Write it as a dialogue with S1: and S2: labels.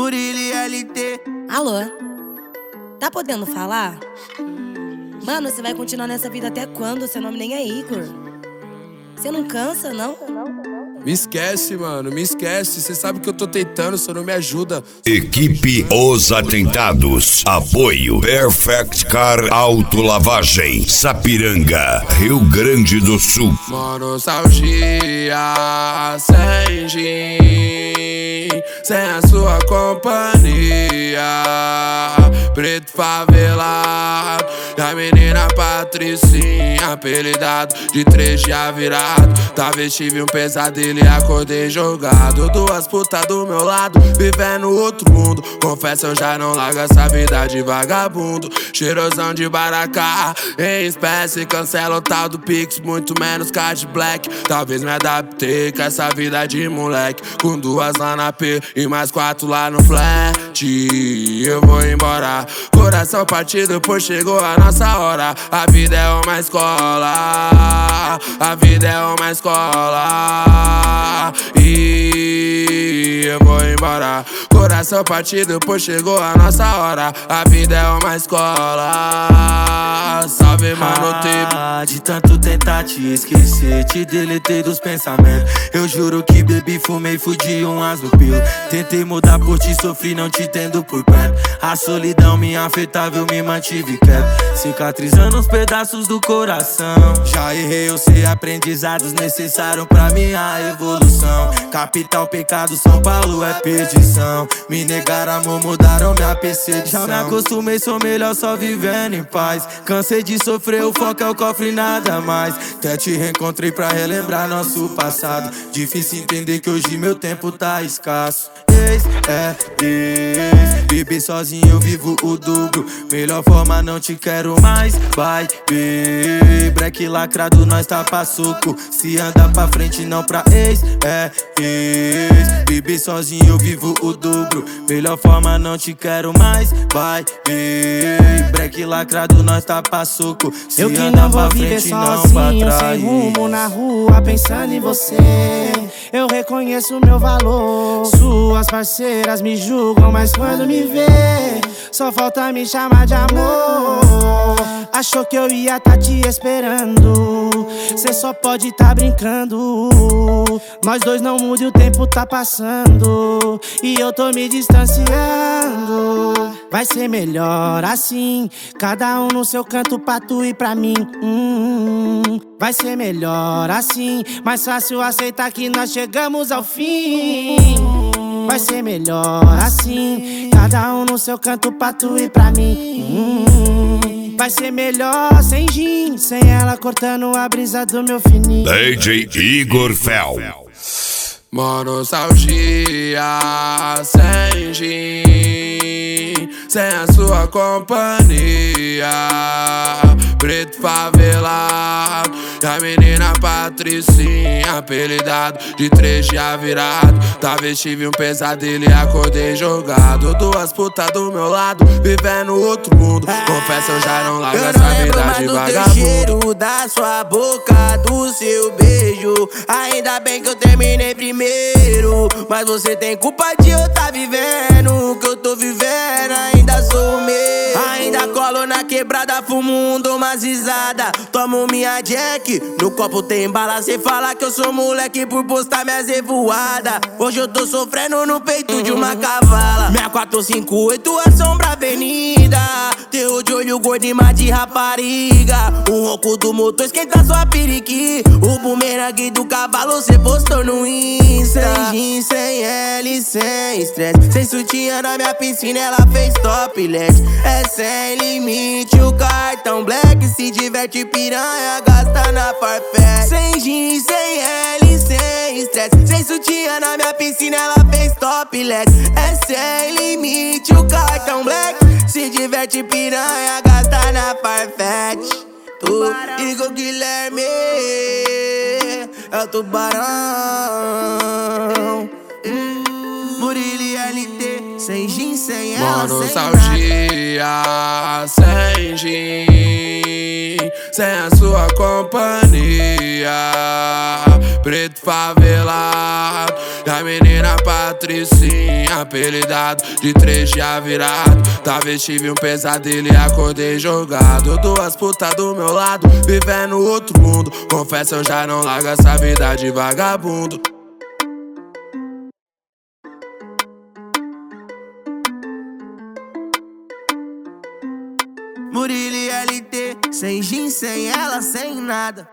S1: Murilo LT.
S2: Alô? Tá podendo falar? Mano, você vai continuar nessa vida até quando? Seu nome nem é Igor. Você não cansa, não?
S3: Me esquece, mano, me esquece. Você sabe que eu tô tentando, você não me ajuda.
S4: Equipe Os Atentados. Apoio Perfect Car Autolavagem, Sapiranga, Rio Grande do Sul.
S3: Mano, nostalgia sem gin, sem a sua companhia. Preto favelado e a menina Patricinha, apelidado de 3 dias virado. Talvez tive um pesadelo e acordei jogado. 2 putas do meu lado, vivendo outro mundo. Confesso, eu já não largo essa vida de vagabundo. Cheirosão de baracá, em espécie. Cancela o tal do Pix, muito menos card black. Talvez me adaptei com essa vida de moleque. Com 2 lá na P e mais 4 lá no flat. Eu vou embora, coração partido, pois chegou a nossa hora. A vida é uma escola, a vida é uma escola. E eu vou embora, coração partido, pois chegou a nossa hora. A vida é uma escola. Salve, mano,
S1: De tanto tentar te esquecer, te deletei dos pensamentos. Eu juro que bebi, fumei, fudi umas no pio. Tentei mudar por ti, sofri, não te tendo por perto. A solidão me afetava, eu me mantive quieto, cicatrizando os pedaços do coração. Já errei, eu sei, aprendizados necessários pra minha evolução. Capital, pecado, São Paulo é perdição. Me negaram amor, mudaram minha percepção. Já me acostumei, sou melhor só vivendo em paz. Cansei de sofrer, o foco é o cofre e nada mais. Até te reencontrei pra relembrar nosso passado. Difícil entender que hoje meu tempo tá escasso. Ex, beber sozinho eu vivo o dobro. Melhor forma, não te quero mais. Vai, break lacrado, nós tá pra soco. Se anda pra frente, não pra ex, beber sozinho eu vivo o dobro. Melhor forma, não te quero mais. Vai, break lacrado, nós tá pra soco. Se
S5: eu que
S1: anda
S5: não vou
S1: pra
S5: viver
S1: frente, não
S5: sozinho,
S1: pra
S5: sem
S1: trás.
S5: rumo na rua, pensando em você. Eu reconheço meu valor. Suas parceiras me julgam, mas quando me vê, só falta me chamar de amor. Achou que eu ia tá te esperando, cê só pode tá brincando. Nós dois não mudam, o tempo tá passando e eu tô me distanciando. Vai ser melhor assim, cada um no seu canto pra tu e pra mim. Vai ser melhor assim, mais fácil aceitar que nós chegamos ao fim. Vai ser melhor assim, cada um no seu canto pra tu e pra mim. Vai ser melhor sem gin, sem ela cortando a brisa do meu fininho.
S4: DJ Igor Fel.
S3: Mano, nostalgia sem gin, sem a sua companhia. Preto favelado e a menina Patricinha, apelidado de 3 dias virado. Talvez tive um pesadelo e acordei jogado. 2 putas do meu lado, vivendo outro mundo. Confesso, eu já não largo essa vida de vagabundo.
S1: Do cheiro da sua boca, do seu beijo. Ainda bem que eu terminei primeiro, mas você tem culpa de eu tá vivendo o que eu tô vivendo. Ainda sou o mesmo. Ainda colo na quebrada, fumo dou umas risadas. Tomo minha Jack, no copo tem bala. Cê fala que eu sou moleque por postar minhas revoadas. Hoje eu tô sofrendo no peito de uma cavala. Minha 458 é sombra avenida. Terror de olho gordo e mar de rapariga. O ronco do motor esquenta sua periqui. O bumerangue do cavalo cê postou no Insta. Sem gin, sem L, sem estresse. Sem sutiã na minha piscina, ela fez topless. É sem limite o cartão black. Se diverte piranha, gasta na Farfetch. Sem gin, sem L, sem estresse. Sem sutiã na minha piscina, ela fez topless. É sem limite o cartão black. Se diverte piranha, gasta na Farfetch. Tu, Igor Guilherme, é o tubarão. Murilo LT, sem gin, sem ela,
S3: Mano,
S1: sem nada.
S3: nostalgia sem gin, sem a sua companhia. Preto favelado e Da menina Patricinha, apelidado de 3 dias virado. Talvez tive um pesadelo e acordei jogado. 2 putas do meu lado, vivendo outro mundo. Confesso, eu já não largo essa vida de vagabundo.
S1: Murilo e LT, sem jeans, sem ela, sem nada.